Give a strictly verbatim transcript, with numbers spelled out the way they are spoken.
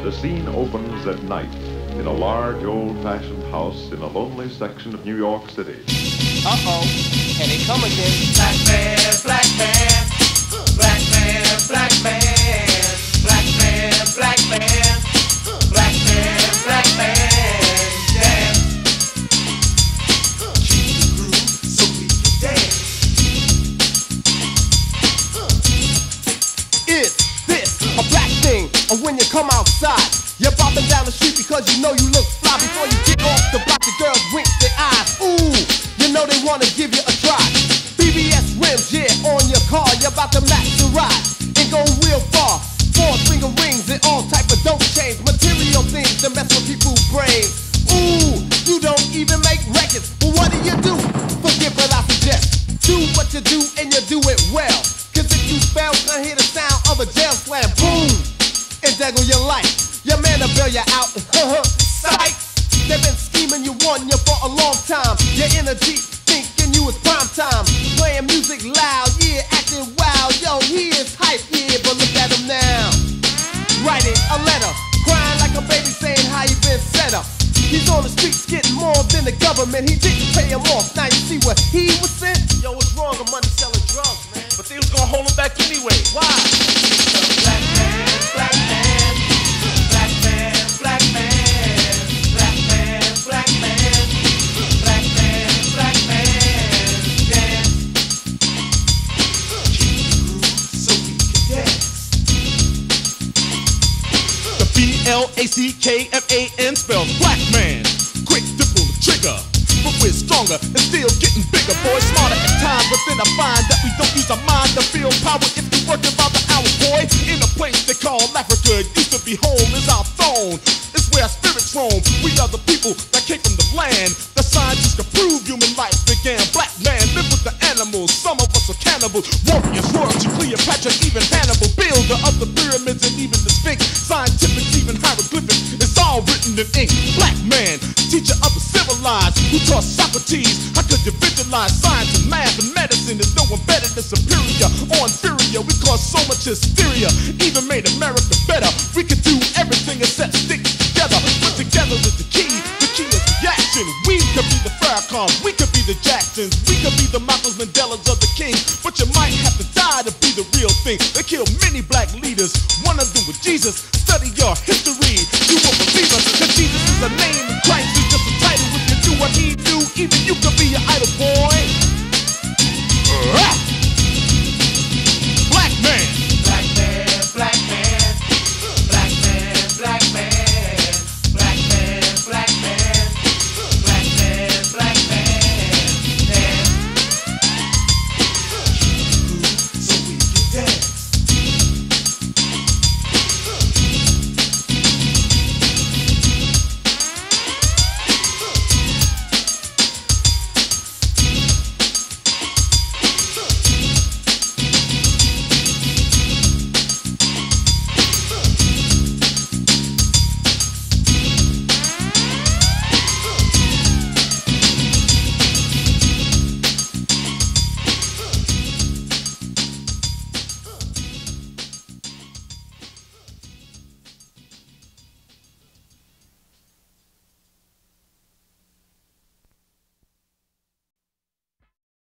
The scene opens at night in a large old-fashioned house in a lonely section of New York City. Uh-oh, here they come again. Black man, black man, black man, black man, black man, black man, black man, black man, dance. Keep the groove so we can dance. Is this a black thing? Or when you come outside, you're bopping down the street because you know you look fly. Before you get off the block, the girls wink their eyes. Ooh, you know they wanna give you a try. B B S rims, yeah, on your car. You're about to match the ride and go real far. Four finger rings and all type of dope chains. Material things to mess with people's brains. Ooh, you don't even make records. Well, what do you do? Forget what I suggest. Do what you do and you do it well. Cause if you fail, gonna hear the sound of a jail slam. Boom! And dangle your life. Your man will bail you out. Psych! They've been scheming you on you for a long time. Your energy thinking you was prime time. Playing music loud, yeah, acting wild. Yo, he is hype, yeah, but look at him now. Writing a letter, crying like a baby saying how you been set up. He's on the streets getting more than the government. He didn't pay him off. Now you see what he was sent? Yo, what's wrong with money selling drugs, man? But they was gonna hold him back anyway. Why? Black man, black man, black man, black man, black man, black man, black man, black man, dance. Keep the groove so we can dance. The B L A C K M A N spells black man. Quick to pull the trigger, but we're stronger and still getting bigger. Boy, smarter at times, but then I find that we don't use our mind to feel power if we working by the hour, boy. In a place they call Africa, used to be home is our throne. It's where our spirits roam. We are the people that came from the land. The scientists can prove human life began. Black man live with the animals. Some of us are cannibals. Warriors, royalty, Cleopatra, even Hannibal, builder of the pyramids and even the Sphinx. Scientific, even hieroglyphics. It's all written in ink. Black man, teacher of the civilized, who taught Socrates. How could you visualize science and math and medicine? There's no one better than superior or inferior. We cause so much hysteria, even made America better. We could do everything except stick together. But together is the key. The key is reaction. We could be the Farrakhan, we could be the Jacksons, we could be the Malcolm Mandelas of the king. But you might have to die to be the real thing. They killed many black leaders. One of them was Jesus. Study your history. You won't believe us, cause Jesus is a name and Christ is just a title. If you do what he do, even you could